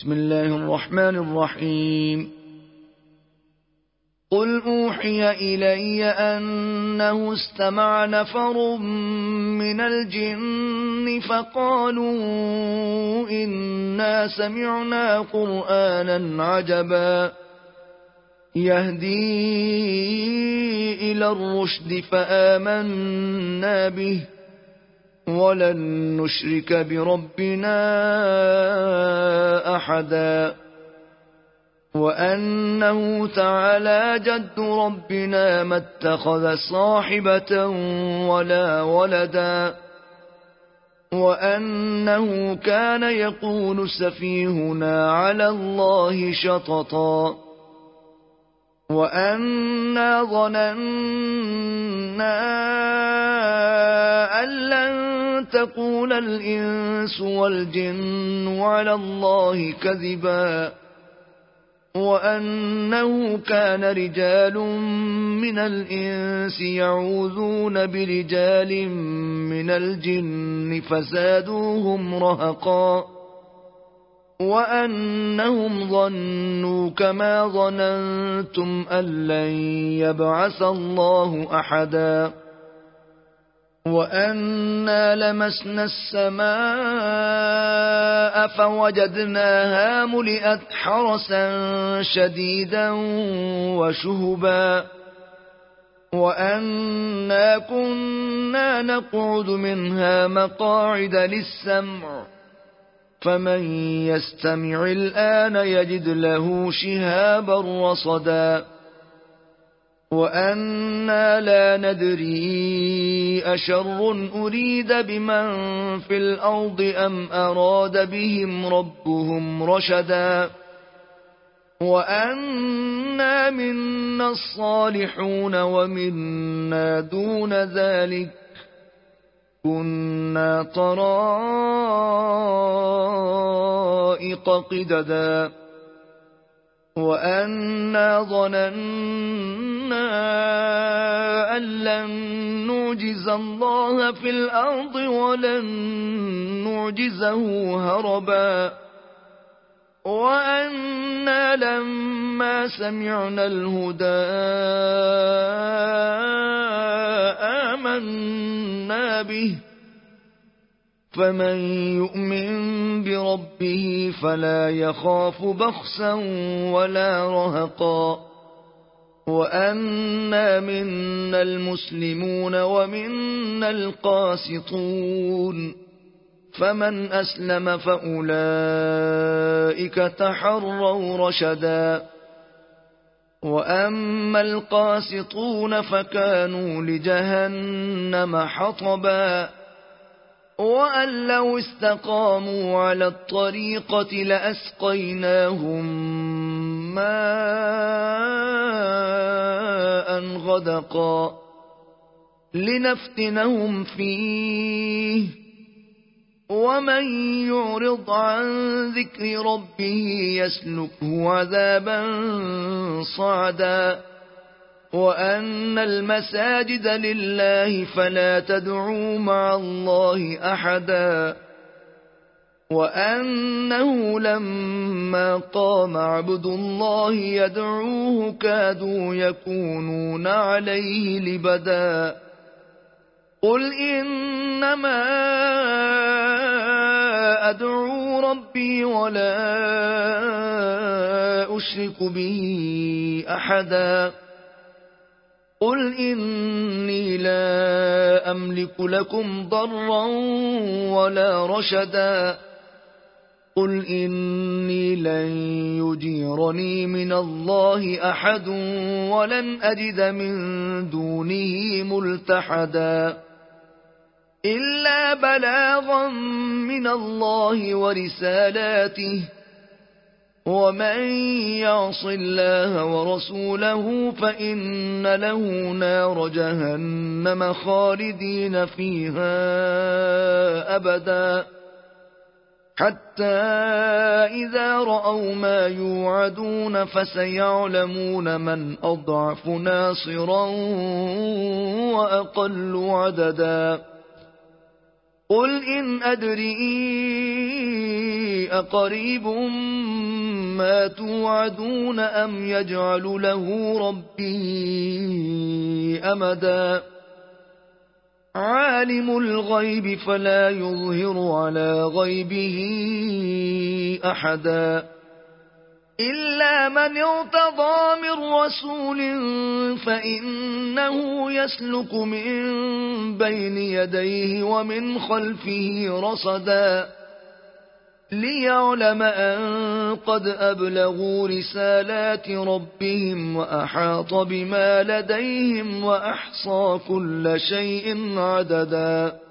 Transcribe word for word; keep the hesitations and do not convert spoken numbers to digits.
بسم الله الرحمن الرحيم. قل أوحي إلي أنه استمع نفر من الجن فقالوا إنا سمعنا قرآنا عجبا يهدي إلى الرشد فآمنا به ولن نشرك بربنا أحدا وأنه تعالى جد ربنا ما اتخذ صاحبة ولا ولدا وأنه كان يقول سفيهنا على الله شططا وأنا ظننا أن لن تقول الإنس والجن على الله كذبا وأنه كان رجال من الإنس يعوذون برجال من الجن فزادوهم رهقا وأنهم ظنوا كما ظننتم أن لن يبعث الله أحدا وأنا لمسنا السماء فوجدناها ملئت حرسا شديدا وشهبا وأنا كنا نقعد منها مقاعد للسمع فمن يستمع الآن يجد له شهابا رصدا وأنا لا ندري أشر أريد بمن في الأرض أم أراد بهم ربهم رشدا وأنا منا الصالحون ومنا دون ذلك كنا طرائق قددا وأنا ظننا أن لن نعجز الله في الأرض ولن نعجزه هربا وأنا لما سمعنا الهدى آمنا به فمن يؤمن بربه فلا يخاف بخسا ولا رهقا وأنا منا المسلمون ومنا القاسطون فمن أسلم فأولئك تحروا رشدا وأما القاسطون فكانوا لجهنم حطبا وأن لو استقاموا على الطريقة لأسقيناهم ماء غدقا لنفتنهم فيه ومن يعرض عن ذكر ربه يسلكه عذابا صعدا وأن المساجد لله فلا تدعوا مع الله أحدا وأنه لما قام عبد الله يدعوه كادوا يكونون عليه لبدا قل إنما أدعو ربي ولا أشرك به أحدا قل إني لا أملك لكم ضرا ولا رشدا قل إني لن يجيرني من الله أحد ولن أجد من دونه ملتحدا إلا بلاغا من الله ورسالاته ومن يعص الله ورسوله فإن له نار جهنم خالدين فيها أبدا حتى إذا رأوا ما يوعدون فسيعلمون من أضعف ناصرا وأقل عددا قل إن أدري أقريب ما توعدون أم يجعل له ربي أمدا عالم الغيب فلا يظهر على غيبه أحدا إلا من ارتضى من رسول فإنه يسلك من بين يديه ومن خلفه رصدا ليعلم أن قد أبلغوا رسالات ربهم وأحاط بما لديهم وأحصى كل شيء عددا